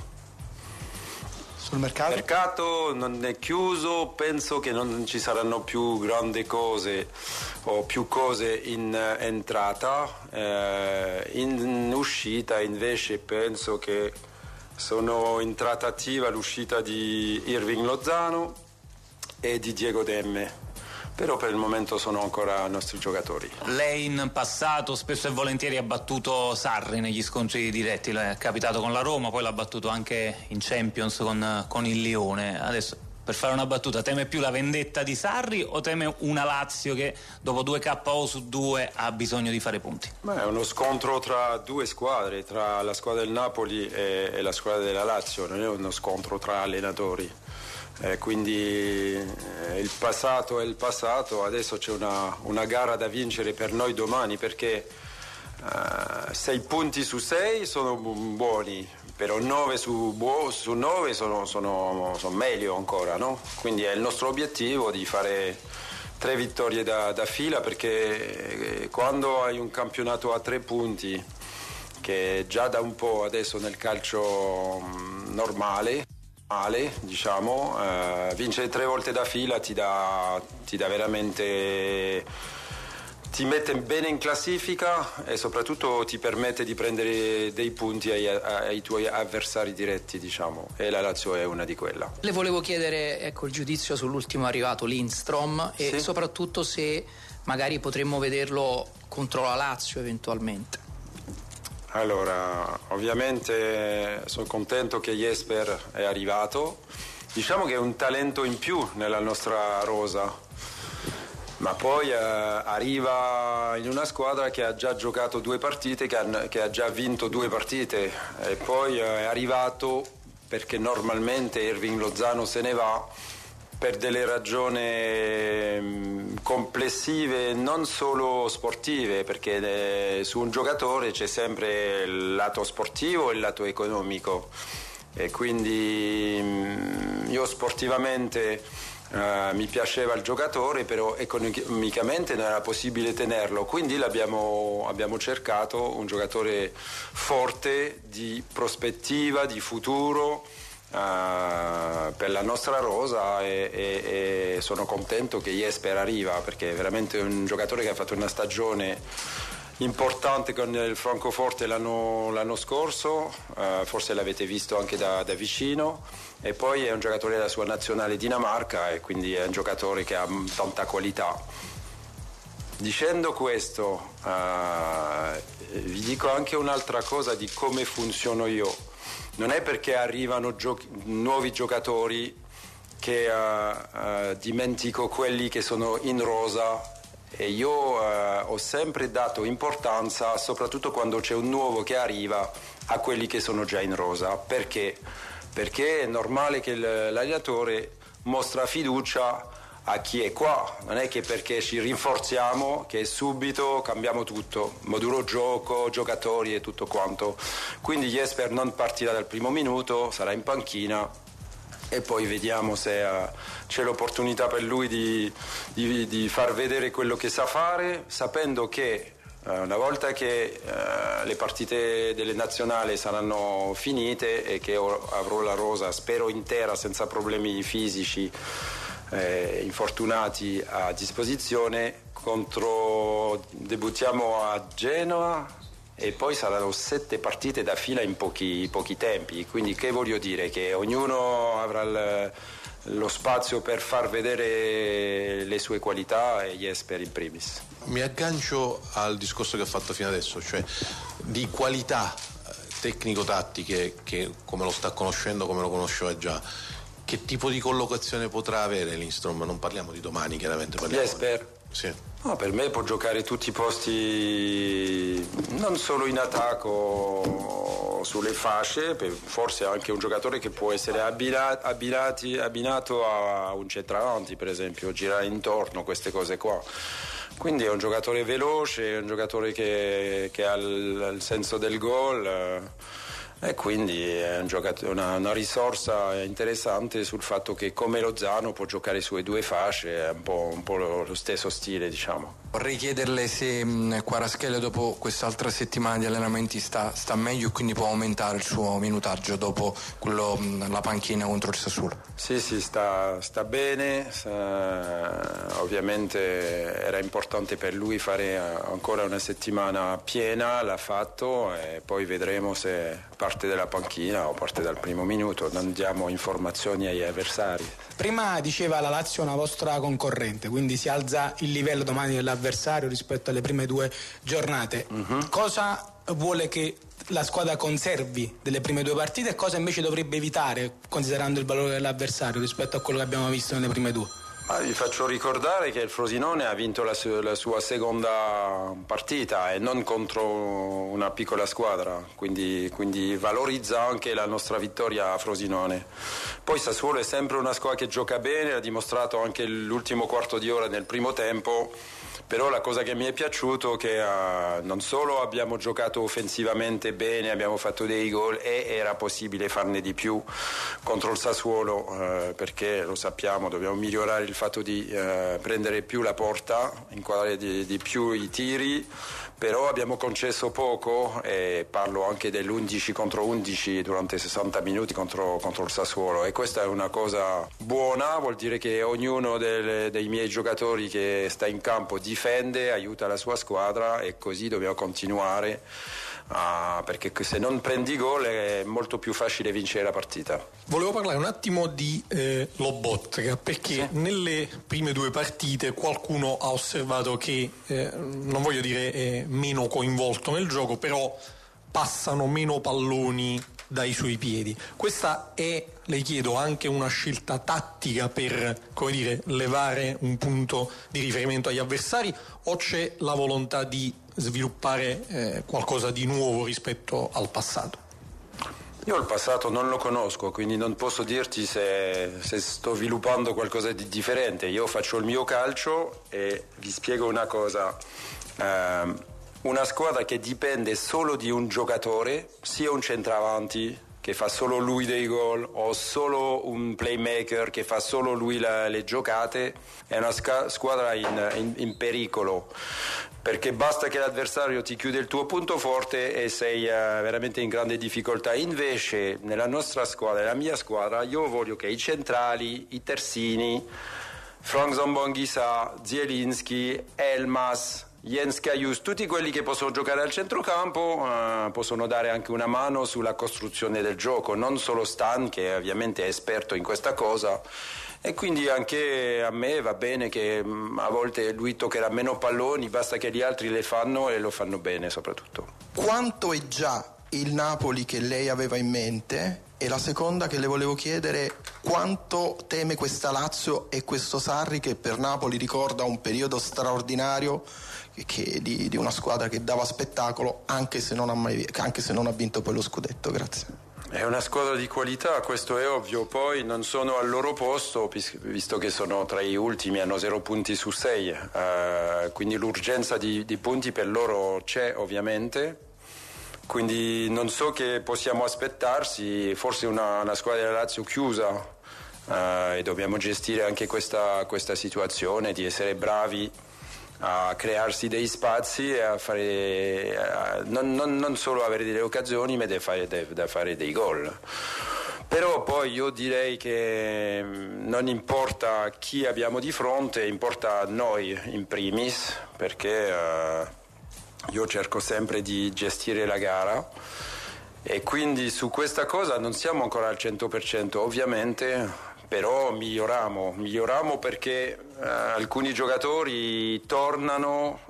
Sul mercato? Il mercato non è chiuso, penso che non ci saranno più grandi cose o più cose in entrata, eh, in uscita invece penso che sono in trattativa l'uscita di Irving Lozano e di Diego Demme, però per il momento sono ancora nostri giocatori. Lei in passato spesso e volentieri ha battuto Sarri negli scontri diretti, è capitato con la Roma, poi l'ha battuto anche in Champions con, con il Lione. Adesso, per fare una battuta, teme più la vendetta di Sarri o teme una Lazio che dopo due K O su due ha bisogno di fare punti? Beh, è uno scontro tra due squadre, tra la squadra del Napoli e, e la squadra della Lazio, non è uno scontro tra allenatori. Eh, quindi eh, il passato è il passato, adesso c'è una, una gara da vincere per noi domani, perché eh, sei punti su sei sono buoni, però nove su nove sono, sono, sono meglio ancora, no? Quindi è il nostro obiettivo di fare tre vittorie da, da fila, perché quando hai un campionato a tre punti, che già da un po' adesso nel calcio normale, male, diciamo, eh, vincere tre volte da fila ti dà, ti dà veramente, ti mette bene in classifica e soprattutto ti permette di prendere dei punti ai, ai tuoi avversari diretti, diciamo, e la Lazio è una di quella. Le volevo chiedere, ecco, il giudizio sull'ultimo arrivato, Lindstrom, e sì, soprattutto se magari potremmo vederlo contro la Lazio eventualmente. Allora, ovviamente sono contento che Jesper è arrivato, diciamo che è un talento in più nella nostra rosa, ma poi eh, arriva in una squadra che ha già giocato due partite, che ha, che ha già vinto due partite, e poi eh, è arrivato perché normalmente Irving Lozano se ne va per delle ragioni complessive, non solo sportive, perché eh, su un giocatore c'è sempre il lato sportivo e il lato economico, e quindi mh, io sportivamente eh, mi piaceva il giocatore, però economicamente non era possibile tenerlo, quindi l'abbiamo, abbiamo cercato un giocatore forte, di prospettiva, di futuro, Uh, per la nostra rosa, e, e, e sono contento che Jesper arriva, perché è veramente un giocatore che ha fatto una stagione importante con il Francoforte l'anno, l'anno scorso, uh, forse l'avete visto anche da, da vicino, e poi è un giocatore della sua nazionale Dinamarca, e quindi è un giocatore che ha tanta qualità. Dicendo questo, uh, vi dico anche un'altra cosa di come funziono io. Non è perché arrivano giochi- nuovi giocatori che uh, uh, dimentico quelli che sono in rosa, e io uh, ho sempre dato importanza, soprattutto quando c'è un nuovo che arriva, a quelli che sono già in rosa. Perché? Perché è normale che l'allenatore mostra fiducia a chi è qua, non è che perché ci rinforziamo che subito cambiamo tutto, modulo gioco, giocatori e tutto quanto. Quindi Jesper non partirà dal primo minuto, sarà in panchina, e poi vediamo se uh, c'è l'opportunità per lui di, di, di far vedere quello che sa fare, sapendo che uh, una volta che uh, le partite delle nazionali saranno finite e che ho, avrò la rosa, spero intera, senza problemi fisici, Eh, infortunati a disposizione, contro debuttiamo a Genova e poi saranno sette partite da fila in pochi, pochi tempi, quindi che voglio dire? Che ognuno avrà il, lo spazio per far vedere le sue qualità, e Jesper in primis. Mi aggancio al discorso che ha fatto fino adesso, cioè di qualità tecnico-tattiche, che come lo sta conoscendo, come lo conosceva già. Che tipo di collocazione potrà avere Lindstrom? Non parliamo di domani, chiaramente. Parliamo Jesper? Sì. No, per me può giocare tutti i posti, non solo in attacco, sulle fasce, forse anche un giocatore che può essere abbinati, abbinati, abbinato a un centravanti, per esempio, girare intorno, queste cose qua. Quindi è un giocatore veloce, è un giocatore che, che ha il, il senso del gol. E quindi è un giocatore, una, una risorsa interessante sul fatto che, come Lozano, può giocare sulle due fasce, è un po', un po' lo, lo stesso stile, diciamo. Vorrei chiederle se mh, Kvaratskhelia dopo quest'altra settimana di allenamenti sta, sta meglio, e quindi può aumentare il suo minutaggio dopo quello, mh, la panchina contro il Sassuolo. Sì, sì, sta, sta bene, sta, ovviamente era importante per lui fare ancora una settimana piena, l'ha fatto, e poi vedremo se parte dalla panchina o parte dal primo minuto, non diamo informazioni agli avversari. Prima diceva la Lazio è una vostra concorrente, quindi si alza il livello domani dell'avversario rispetto alle prime due giornate. Uh-huh. Cosa vuole che la squadra conservi delle prime due partite e cosa invece dovrebbe evitare, considerando il valore dell'avversario rispetto a quello che abbiamo visto nelle prime due? Ma vi faccio ricordare che il Frosinone ha vinto la, su- la sua seconda partita, e non contro una piccola squadra, quindi, quindi valorizza anche la nostra vittoria a Frosinone. Poi Sassuolo è sempre una squadra che gioca bene, ha dimostrato anche l'ultimo quarto di ora nel primo tempo Però la cosa che mi è piaciuto è che uh, non solo abbiamo giocato offensivamente bene, abbiamo fatto dei gol e era possibile farne di più contro il Sassuolo, uh, perché lo sappiamo, dobbiamo migliorare il fatto di uh, prendere più la porta, inquadrare di, di più i tiri, però abbiamo concesso poco, e parlo anche dell'undici contro undici durante sessanta minuti contro, contro il Sassuolo, e questa è una cosa buona, vuol dire che ognuno delle, dei miei giocatori che sta in campo difende, aiuta la sua squadra, e così dobbiamo continuare, uh, perché se non prendi gol è molto più facile vincere la partita. Volevo parlare un attimo di eh, Lobotka, perché sì. Nelle prime due partite qualcuno ha osservato che, eh, non voglio dire è meno coinvolto nel gioco, però passano meno palloni dai suoi piedi. Questa è, le chiedo, anche una scelta tattica per, come dire, levare un punto di riferimento agli avversari, o c'è la volontà di sviluppare eh, qualcosa di nuovo rispetto al passato? Io il passato non lo conosco, quindi non posso dirti se, se sto sviluppando qualcosa di differente. Io faccio il mio calcio e vi spiego una cosa. Um, una squadra che dipende solo di un giocatore, sia un centravanti che fa solo lui dei gol o solo un playmaker che fa solo lui la, le giocate, è una sca- squadra in, in, in pericolo, perché basta che l'avversario ti chiude il tuo punto forte e sei uh, veramente in grande difficoltà. Invece nella nostra squadra, nella mia squadra, io voglio che i centrali, i terzini, Frank Zambonghisa, Zielinski, Elmas, Jens Kajus, tutti quelli che possono giocare al centrocampo uh, possono dare anche una mano sulla costruzione del gioco, non solo Stan, che ovviamente è esperto in questa cosa, e quindi anche a me va bene che um, a volte lui toccherà meno palloni, basta che gli altri le fanno e lo fanno bene soprattutto. Quanto è già il Napoli che lei aveva in mente? E la seconda che le volevo chiedere, quanto teme questa Lazio e questo Sarri, che per Napoli ricorda un periodo straordinario che di, di una squadra che dava spettacolo, anche se non ha mai, anche se non ha vinto poi lo scudetto. Grazie. È una squadra di qualità, questo è ovvio, poi non sono al loro posto, visto che sono tra gli ultimi, hanno zero punti su sei, uh, quindi l'urgenza di, di punti per loro c'è ovviamente, quindi non so che possiamo aspettarsi, forse una, una squadra della Lazio chiusa, uh, e dobbiamo gestire anche questa, questa situazione di essere bravi a crearsi dei spazi e a fare a non, non, non solo avere delle occasioni, ma da fare, da fare dei gol. Però poi io direi che non importa chi abbiamo di fronte, importa noi in primis, perché uh, io cerco sempre di gestire la gara, e quindi su questa cosa non siamo ancora al cento per cento ovviamente, però miglioriamo, miglioriamo perché uh, alcuni giocatori tornano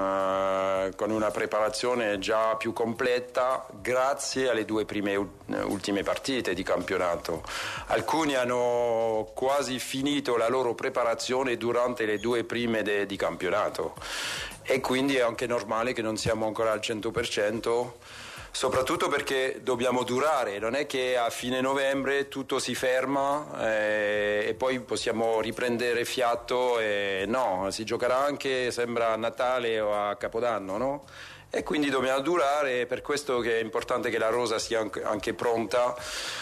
uh, con una preparazione già più completa grazie alle due prime u- ultime partite di campionato. Alcuni hanno quasi finito la loro preparazione durante le due prime de- di campionato, e quindi è anche normale che non siamo ancora al cento per cento. Soprattutto perché dobbiamo durare, non è che a fine novembre tutto si ferma eh, e poi possiamo riprendere fiato, e no, si giocherà anche, sembra, a Natale o a Capodanno, no? E quindi dobbiamo durare, è per questo che è importante che la rosa sia anche, anche pronta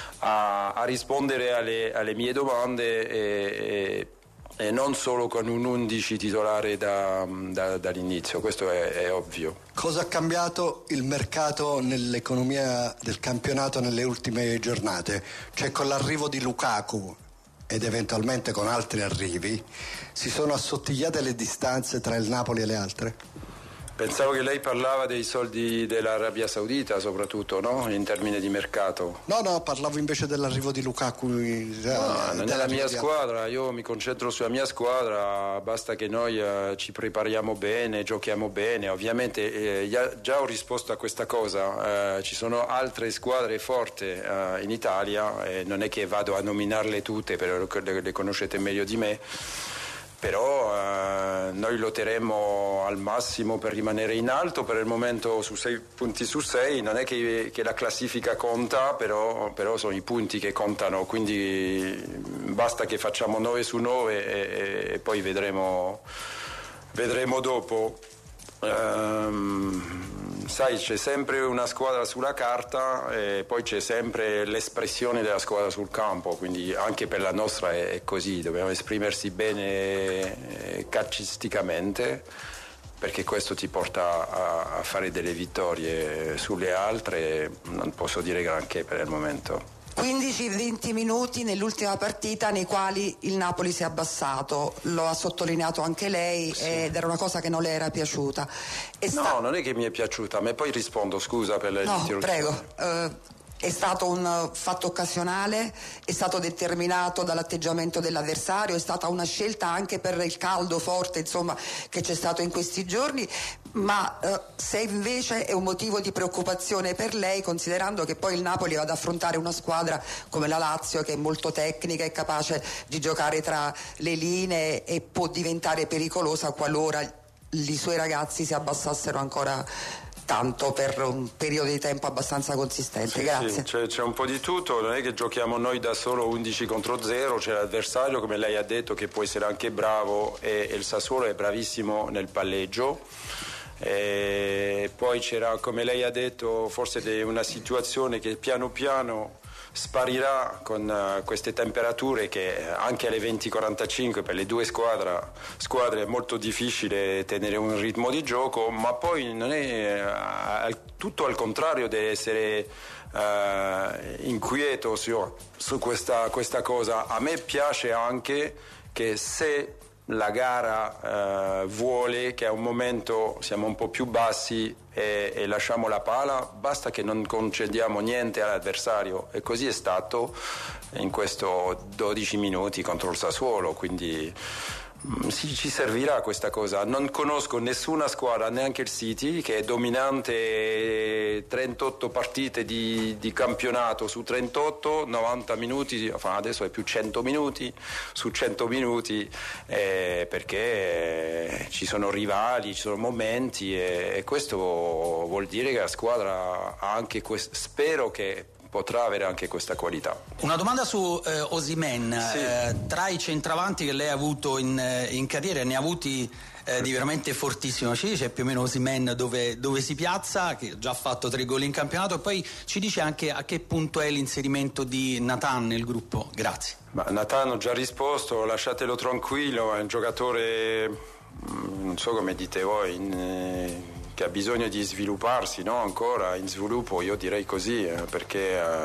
a, a rispondere alle, alle mie domande e, e e non solo con un undici titolare da, da, dall'inizio, questo è, è ovvio. Cosa ha cambiato il mercato nell'economia del campionato nelle ultime giornate? Cioè, con l'arrivo di Lukaku ed eventualmente con altri arrivi, si sono assottigliate le distanze tra il Napoli e le altre? Pensavo che lei parlava dei soldi dell'Arabia Saudita soprattutto, no? In termini di mercato. No, no, parlavo invece dell'arrivo di Lukaku. No, non è la mia squadra, io mi concentro sulla mia squadra, basta che noi eh, ci prepariamo bene, giochiamo bene. Ovviamente eh, già ho risposto a questa cosa, eh, ci sono altre squadre forti eh, in Italia, e non è che vado a nominarle tutte, perché le, le conoscete meglio di me. Però eh, noi lotteremo al massimo per rimanere in alto. Per il momento su sei punti su sei, non è che, che la classifica conta, però, però sono i punti che contano, quindi basta che facciamo nove su nove e, e poi vedremo vedremo dopo. Ehm, sai, c'è sempre una squadra sulla carta e poi c'è sempre l'espressione della squadra sul campo, quindi anche per la nostra è, è così, dobbiamo esprimersi bene eh, calcisticamente, perché questo ti porta a, a fare delle vittorie sulle altre. Non posso dire granché per il momento. quindici venti minuti nell'ultima partita nei quali il Napoli si è abbassato, lo ha sottolineato anche lei, sì. Ed era una cosa che non le era piaciuta. E no, sta... non è che mi è piaciuta, ma poi rispondo, scusa per le No, prego. Uh, È stato un fatto occasionale, è stato determinato dall'atteggiamento dell'avversario, è stata una scelta anche per il caldo forte, insomma, che c'è stato in questi giorni, ma eh, se invece è un motivo di preoccupazione per lei, considerando che poi il Napoli va ad affrontare una squadra come la Lazio, che è molto tecnica, è capace di giocare tra le linee e può diventare pericolosa qualora i suoi ragazzi si abbassassero ancora tanto per un periodo di tempo abbastanza consistente. Sì, Grazie. Sì, c'è, c'è un po' di tutto, non è che giochiamo noi da solo undici contro zero, c'è l'avversario, come lei ha detto, che può essere anche bravo, e, e il Sassuolo è bravissimo nel palleggio. E poi c'era, come lei ha detto, forse una situazione che piano piano sparirà con uh, queste temperature, che anche alle venti e quarantacinque per le due squadre, squadre è molto difficile tenere un ritmo di gioco, ma poi non è uh, tutto al contrario, deve essere uh, inquieto su, su questa, questa cosa. A me piace anche che se la gara eh, vuole che a un momento siamo un po' più bassi e, e lasciamo la pala, basta che non concediamo niente all'avversario, e così è stato in questo dodici minuti contro il Sassuolo, quindi mh, sì, ci servirà questa cosa. Non conosco nessuna squadra, neanche il City, che è dominante trentotto partite di, di campionato su trentotto, novanta minuti, enfin, adesso è più cento minuti su cento minuti, eh, perché ci sono rivali, ci sono momenti, e, e questo vuol dire che la squadra ha anche questo, spero che potrà avere anche questa qualità. Una domanda su eh, Osimhen, sì. eh, tra i centravanti che lei ha avuto in, in carriera, ne ha avuti eh, di veramente fortissimo. Ci dice più o meno Osimhen dove, dove si piazza, che ha già fatto tre gol in campionato, e poi ci dice anche a che punto è l'inserimento di Nathan nel gruppo. Grazie. Ma Nathan ho già risposto, lasciatelo tranquillo, è un giocatore, non so come dite voi, in, eh, che ha bisogno di svilupparsi, no? Ancora in sviluppo, io direi così, eh, perché eh,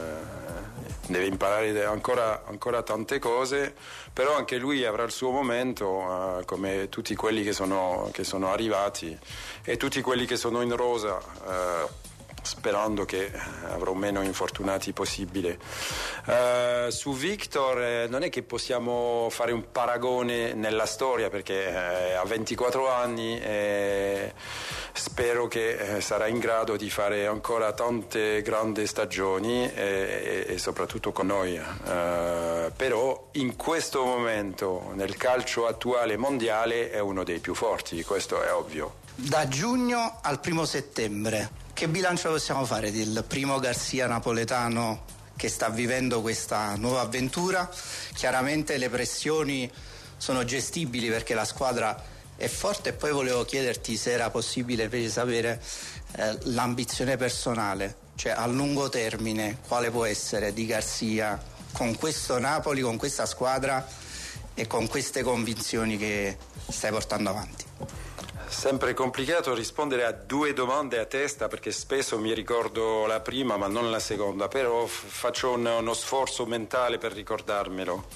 deve imparare ancora, ancora tante cose, però anche lui avrà il suo momento, eh, come tutti quelli che sono, che sono arrivati e tutti quelli che sono in rosa, eh, sperando che avrò meno infortunati possibile. Uh, su Victor eh, non è che possiamo fare un paragone nella storia, perché eh, ha ventiquattro anni e spero che eh, sarà in grado di fare ancora tante grandi stagioni e, e, e soprattutto con noi. Uh, però in questo momento nel calcio attuale mondiale è uno dei più forti, questo è ovvio. Da giugno al primo settembre, che bilancio possiamo fare del primo Garcia napoletano che sta vivendo questa nuova avventura? Chiaramente le pressioni sono gestibili perché la squadra è forte, e poi volevo chiederti se era possibile invece sapere eh, l'ambizione personale, cioè a lungo termine quale può essere di Garcia con questo Napoli, con questa squadra e con queste convinzioni che stai portando avanti. Sempre complicato rispondere a due domande a testa, perché spesso mi ricordo la prima ma non la seconda, però f- faccio un, uno sforzo mentale per ricordarmelo.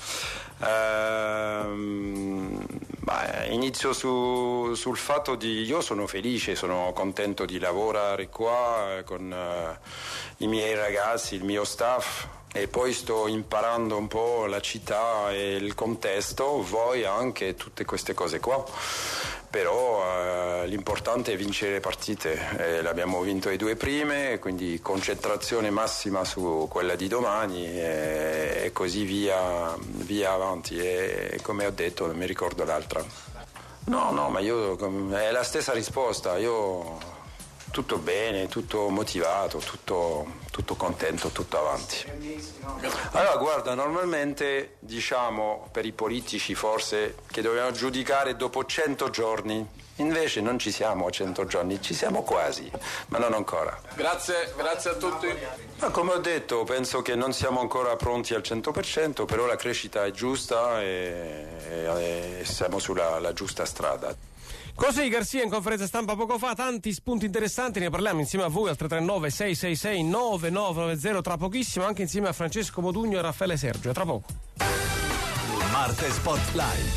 Ehm, beh, inizio su, sul fatto di io sono felice, sono contento di lavorare qua con uh, i miei ragazzi, il mio staff, e poi sto imparando un po' la città e il contesto, voi anche, tutte queste cose qua. Però eh, l'importante è vincere le partite, eh, l'abbiamo vinto le due prime, quindi concentrazione massima su quella di domani e, e così via, via avanti, e, e come ho detto non mi ricordo l'altra. No, no, ma io è la stessa risposta, io tutto bene, tutto motivato, tutto, tutto contento, tutto avanti. Allora guarda, normalmente diciamo per i politici forse che dovevano giudicare dopo cento giorni, invece non ci siamo a cento giorni, ci siamo quasi, ma non ancora. Grazie, grazie a tutti. Ma come ho detto, penso che non siamo ancora pronti al cento per cento, però la crescita è giusta e, e, e siamo sulla la giusta strada. Così Garcia in conferenza stampa poco fa, tanti spunti interessanti, ne parliamo insieme a voi al tre tre nove sei sei sei nove nove nove zero tra pochissimo, anche insieme a Francesco Modugno e Raffaele Sergio, tra poco. Marte Spotlight.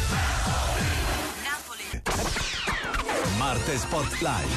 Marte Spotlight.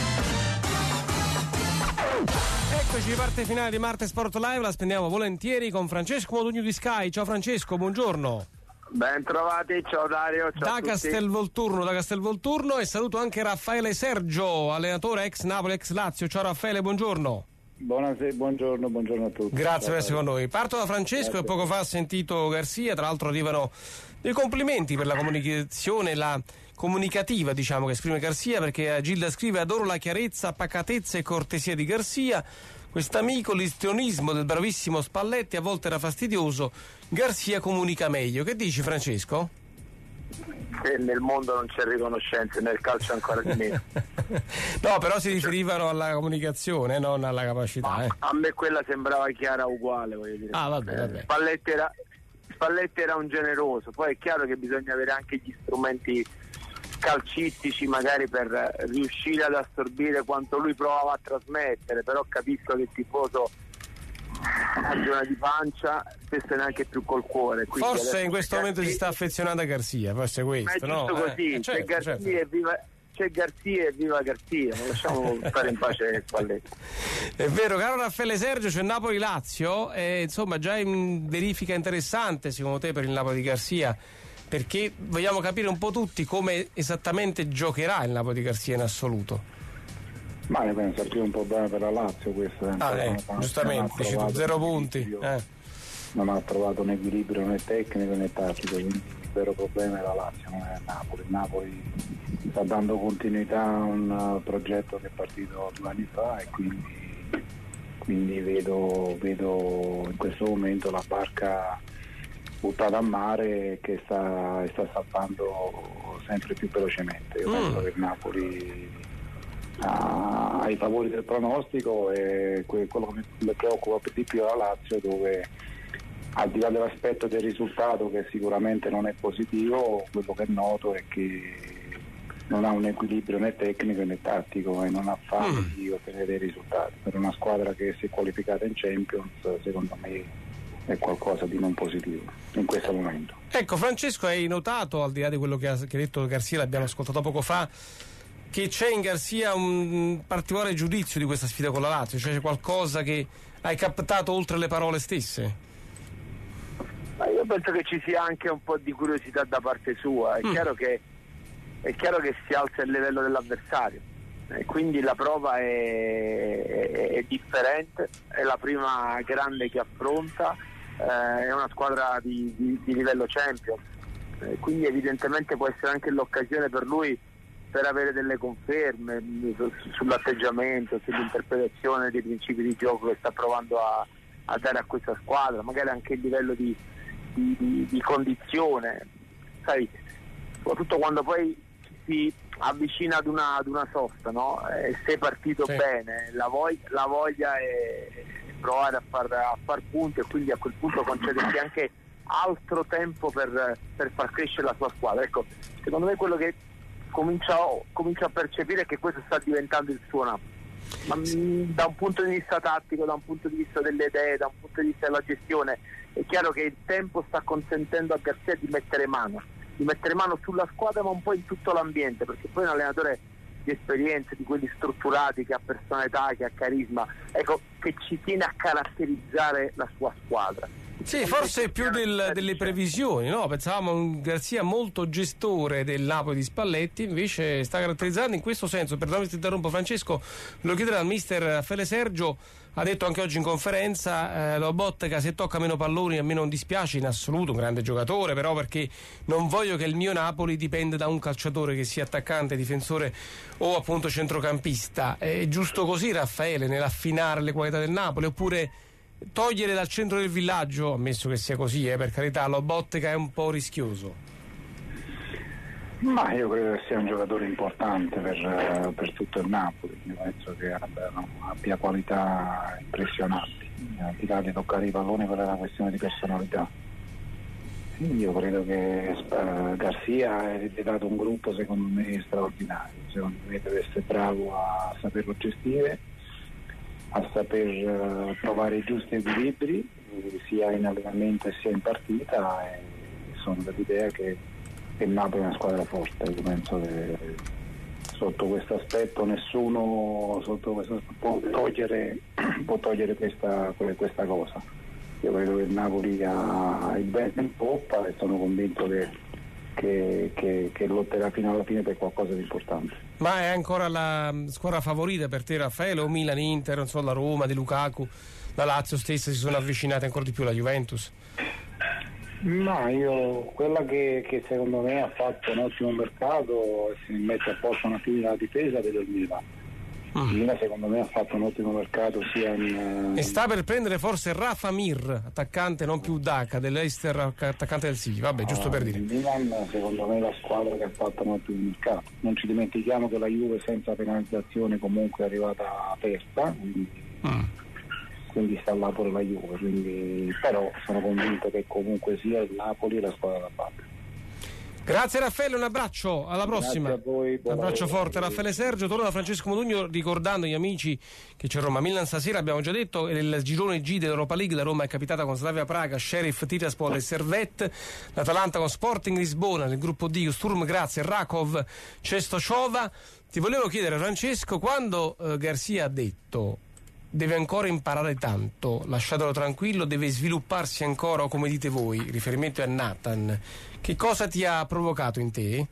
Eccoci, parte finale di Marte Sport Live, la spendiamo volentieri con Francesco Modugno di Sky. Ciao Francesco, buongiorno. Ben trovati, ciao Dario, ciao da a tutti. Castelvolturno, da Castelvolturno, e saluto anche Raffaele Sergio, allenatore ex Napoli, ex Lazio. Ciao Raffaele, buongiorno. Buonasera, buongiorno, buongiorno a tutti. Grazie per ciao, essere con noi. Parto da Francesco. Grazie. E poco fa ha sentito Garcia, tra l'altro arrivano dei complimenti per la comunicazione, la comunicativa diciamo che esprime Garcia, perché Gilda scrive: adoro la chiarezza, pacatezza e cortesia di Garcia. Quest'amico, l'istionismo del bravissimo Spalletti a volte era fastidioso, Garcia comunica meglio. Che dici Francesco? Che nel mondo non c'è riconoscenza, nel calcio ancora di meno. No, però si riferivano alla comunicazione, non alla capacità. Eh. A me quella sembrava chiara uguale, voglio dire. Ah, vabbè, vabbè. Spalletti era, Spalletti era un generoso, poi è chiaro che bisogna avere anche gli strumenti calcistici magari per riuscire ad assorbire quanto lui provava a trasmettere, però capisco che il tifoso ragiona di pancia, spesso neanche più col cuore. Forse in questo momento si sta affezionando a Garcia, forse questo, ma è giusto no? così, eh, certo, c'è Garcia certo. e viva, c'è Garcia e viva Garcia, non lasciamo stare in pace Spalletti. È vero, caro Raffaele Sergio, c'è Napoli-Lazio, e insomma già in verifica interessante secondo te per il Napoli di Garcia, perché vogliamo capire un po' tutti come esattamente giocherà il Napoli di Garcia in assoluto. Ma ne penso più un problema per la Lazio questo. Ah, eh, giustamente, dici tu, zero punti. Eh. Non ha trovato un equilibrio né tecnico né tattico, quindi il vero problema è la Lazio, non è il Napoli. Il Napoli sta dando continuità a un progetto che è partito due anni fa e quindi, quindi vedo, vedo in questo momento la barca buttata a mare che sta, sta salpando sempre più velocemente. Io mm. penso che il Napoli ha, ha i favori del pronostico e que, quello che mi preoccupa di più è la Lazio, dove al di là dell'aspetto del risultato che sicuramente non è positivo, quello che noto è che non ha un equilibrio né tecnico né tattico e non ha fame mm. di ottenere dei risultati. Per una squadra che si è qualificata in Champions, secondo me è qualcosa di non positivo in questo momento. Ecco Francesco, hai notato, al di là di quello che ha, che ha detto Garcia, l'abbiamo ascoltato poco fa, che c'è in Garcia un particolare giudizio di questa sfida con la Lazio, cioè c'è qualcosa che hai captato oltre le parole stesse? Ma io penso che ci sia anche un po' di curiosità da parte sua, è, mm. chiaro, che, è chiaro che si alza il livello dell'avversario. E quindi la prova è, è, è differente, è la prima grande che affronta, eh, è una squadra di, di, di livello Champions, eh, quindi evidentemente può essere anche l'occasione per lui per avere delle conferme su, sull'atteggiamento, sull'interpretazione dei principi di gioco che sta provando a, a dare a questa squadra, magari anche il livello di, di, di, di condizione, sai, soprattutto quando poi si avvicina ad una, ad una sosta, no? E sei partito sì. bene, la, voglia, la voglia è provare a far, a far punti e quindi a quel punto concedersi anche altro tempo per, per far crescere la sua squadra. Ecco, secondo me quello che comincia, comincia a percepire è che questo sta diventando il suo Napoli, ma mh, da un punto di vista tattico, da un punto di vista delle idee, da un punto di vista della gestione, è chiaro che il tempo sta consentendo a Garcia di mettere mano di mettere mano sulla squadra, ma un po' in tutto l'ambiente, perché poi è un allenatore di esperienze, di quelli strutturati, che ha personalità, che ha carisma, ecco, che ci tiene a caratterizzare la sua squadra. Sì, forse più del, delle previsioni, no? Pensavamo a un Garzia molto gestore del Napoli di Spalletti, invece sta caratterizzando in questo senso. Perdonami se ti interrompo, Francesco, lo chiederà al mister Raffaele Sergio, ha detto anche oggi in conferenza, eh, Lobotka se tocca meno palloni a me non dispiace, in assoluto un grande giocatore, però perché non voglio che il mio Napoli dipenda da un calciatore che sia attaccante, difensore o appunto centrocampista. È giusto così, Raffaele, nell'affinare le qualità del Napoli, oppure togliere dal centro del villaggio, ammesso che sia così, eh, per carità, Lobotka è un po' rischioso? Ma io credo che sia un giocatore importante per, per tutto il Napoli, io penso che abbia, abbia qualità impressionanti, al di là di toccare i palloni per una questione di personalità. Io credo che uh, Garzia ha ereditato un gruppo secondo me straordinario, secondo me deve essere bravo a saperlo gestire, a saper uh, trovare i giusti equilibri sia in allenamento sia in partita, e sono dell'idea che, che il Napoli è una squadra forte. Io penso che sotto questo aspetto nessuno sotto questo, può togliere, può togliere questa, questa cosa. Io credo che il Napoli ha il bene in poppa e sono convinto che, che, che, che lotterà fino alla fine per qualcosa di importante. Ma è ancora la squadra favorita per te, Raffaele, o Milan, Inter, non so, la Roma, di Lukaku, la Lazio stessa si sono avvicinate ancora di più alla Juventus? Ma io, quella che, che secondo me ha fatto un ottimo mercato e si mette a posto una fine della difesa, vedo il Milan. Il Milan secondo me ha fatto un ottimo mercato sia in... E sta per prendere forse Rafa Mir, attaccante non più Daca, dell'Eister, attaccante del City, vabbè, giusto ah, per dire. Il Milan secondo me è la squadra che ha fatto un ottimo mercato. Non ci dimentichiamo che la Juve senza penalizzazione comunque è arrivata terza, quindi, mm. quindi sta là pure la Juve, quindi, però sono convinto che comunque sia il Napoli la squadra da battere. Grazie Raffaele, un abbraccio, alla prossima. Grazie a voi, un abbraccio forte. Raffaele Sergio, torna da Francesco Modugno ricordando gli amici che c'è Roma Milan stasera, abbiamo già detto, il girone G dell'Europa League, la Roma è capitata con Slavia Praga, Sheriff Tiraspol e Servette, l'Atalanta con Sporting Lisbona, nel gruppo D Sturm Graz, Rakov, Cestosciova. Ti volevo chiedere, Francesco, quando eh, Garzia ha detto deve ancora imparare tanto, lasciatelo tranquillo, deve svilupparsi ancora, o come dite voi, riferimento a Nathan, che cosa ti ha provocato in te?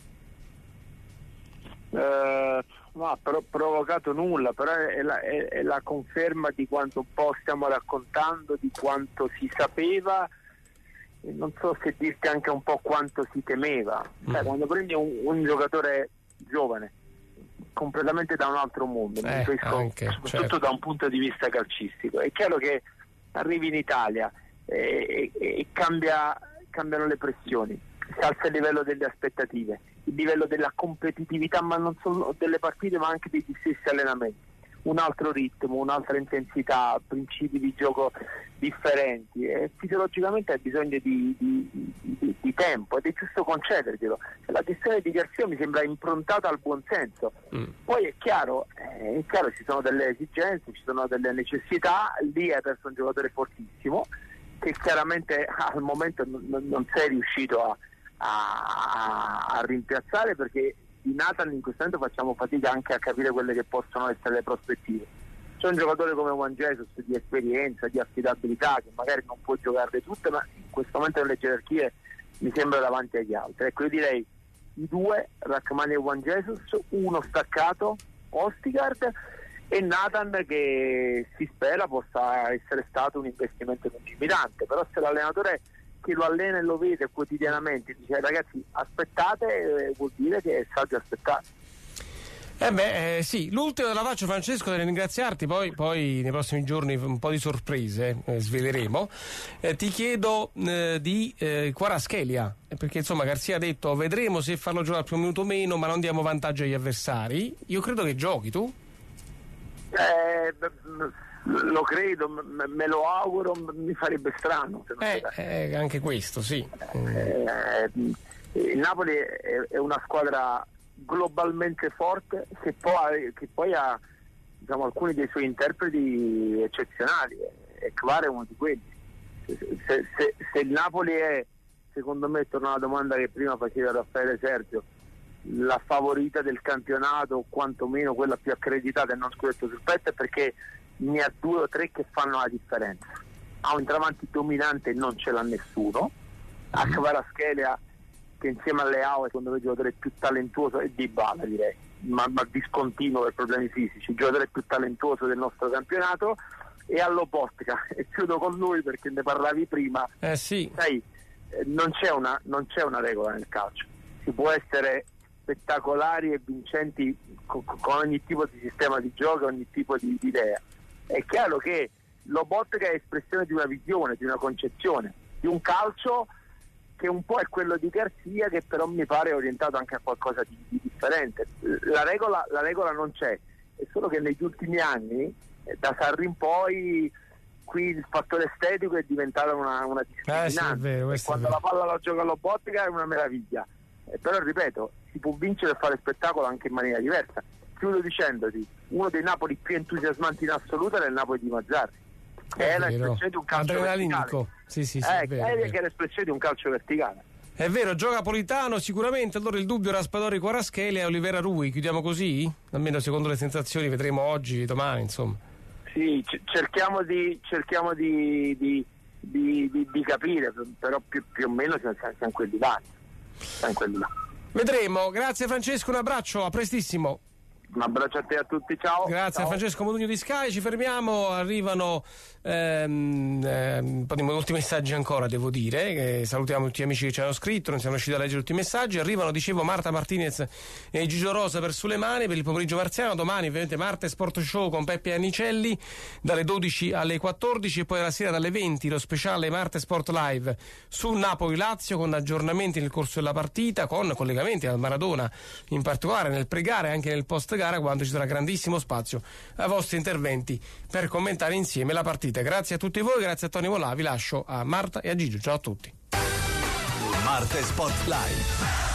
Uh, no, però provocato nulla, però è la, è, è la conferma di quanto un po' stiamo raccontando, di quanto si sapeva e non so se dirti anche un po' quanto si temeva. Mm. Cioè, quando prendi un, un giocatore giovane completamente da un altro mondo, eh, anche, soprattutto certo. da un punto di vista calcistico, è chiaro che arrivi in Italia e, e, e cambia, cambiano le pressioni, si alza il livello delle aspettative, il livello della competitività, ma non solo delle partite ma anche degli stessi allenamenti, un altro ritmo, un'altra intensità, principi di gioco differenti, e fisiologicamente hai bisogno di, di, di, di tempo ed è giusto concederglielo. La gestione di Garzia mi sembra improntata al buon senso. Mm. Poi è chiaro, eh, è chiaro, ci sono delle esigenze, ci sono delle necessità, lì hai perso un giocatore fortissimo che chiaramente al momento non, non sei riuscito a, a, a rimpiazzare, perché di Nathan in questo momento facciamo fatica anche a capire quelle che possono essere le prospettive. C'è un giocatore come Juan Jesus di esperienza, di affidabilità, che magari non può giocarle tutte, ma in questo momento nelle gerarchie mi sembra davanti agli altri. Ecco, io direi i due, Rachmani e Juan Jesus, uno staccato, Ostigard, e Nathan che si spera possa essere stato un investimento lungimirante. Però se l'allenatore che lo allena e lo vede quotidianamente dice ragazzi aspettate, eh, vuol dire che è saggio aspettare. Eh beh, eh, sì, l'ultimo te la faccio, Francesco, per ringraziarti, poi, poi nei prossimi giorni un po' di sorprese eh, sveleremo. Eh, ti chiedo eh, di eh, Kvaratskhelia, perché insomma Garzia ha detto vedremo se farlo giocare al primo minuto o meno, ma non diamo vantaggio agli avversari. Io credo che giochi, tu? Eh, lo credo, me, me lo auguro, mi farebbe strano se non eh, eh, anche questo, sì. Eh, il Napoli è, è una squadra globalmente forte che poi, che poi ha, diciamo, alcuni dei suoi interpreti eccezionali, e Kvar è uno di quelli. Se, se, se il Napoli è, secondo me, torna alla domanda che prima faceva Raffaele Sergio, la favorita del campionato, o quantomeno quella più accreditata e non scudetto sul petto, è perché ne ha due o tre che fanno la differenza. ha un centravanti dominante e non ce l'ha nessuno. A Kvaratskhelia, che insieme alle Leao secondo me è il giocatore più talentuoso, e Dybala direi, ma, ma discontinuo per problemi fisici, il giocatore più talentuoso del nostro campionato, e all'Lobotka, e chiudo con lui perché ne parlavi prima. Eh sì. Sai, non c'è una, non c'è una regola nel calcio, si può essere spettacolari e vincenti con, con ogni tipo di sistema di gioco, ogni tipo di, di idea. È chiaro che Lobotka è espressione di una visione, di una concezione, di un calcio che un po' è quello di Garzia, che però mi pare orientato anche a qualcosa di, di differente. La regola, la regola non c'è, è solo che negli ultimi anni, da Sarri in poi, qui il fattore estetico è diventato una, una discriminante. Eh sì, è vero, e quando la palla la gioca Lobotka è una meraviglia, eh, però ripeto, si può vincere e fare spettacolo anche in maniera diversa. Chiudo dicendoti, uno dei Napoli più entusiasmanti in assoluto è il Napoli di Mazzarri, che è, è l'espressione di un calcio verticale. Sì, sì, sì, eh, è vero, è, è vero. Che è l'espressione di un calcio verticale. È vero, gioca Politano sicuramente, allora il dubbio Raspadori, Kvaratskhelia e Olivera Rui, chiudiamo così? Almeno secondo le sensazioni, vedremo oggi, domani, insomma. Sì, c- cerchiamo di cerchiamo di, di, di, di, di capire, però più, più o meno siamo, siamo quelli là. Siamo quelli là. Vedremo, grazie Francesco, un abbraccio, a prestissimo. Un abbraccio a te e a tutti, ciao. Grazie ciao. a Francesco Modugno di Sky, ci fermiamo, arrivano ehm, ehm, un po' di molti messaggi ancora, devo dire, che salutiamo tutti gli amici che ci hanno scritto, non siamo riusciti a leggere tutti i messaggi, arrivano, dicevo, Marta Martinez e Gigio Rosa per Sulemani per il pomeriggio marziano, domani ovviamente Marte Sport Show con Peppe Anicelli dalle dodici alle quattordici e poi la sera dalle venti lo speciale Marte Sport Live su Napoli-Lazio con aggiornamenti nel corso della partita, con collegamenti al Maradona, in particolare nel pre-gara e anche nel post gara, quando ci sarà grandissimo spazio ai vostri interventi per commentare insieme la partita. Grazie a tutti voi, grazie a Tony Volà, vi lascio a Marta e a Gigio, ciao a tutti. Marte Sport Live.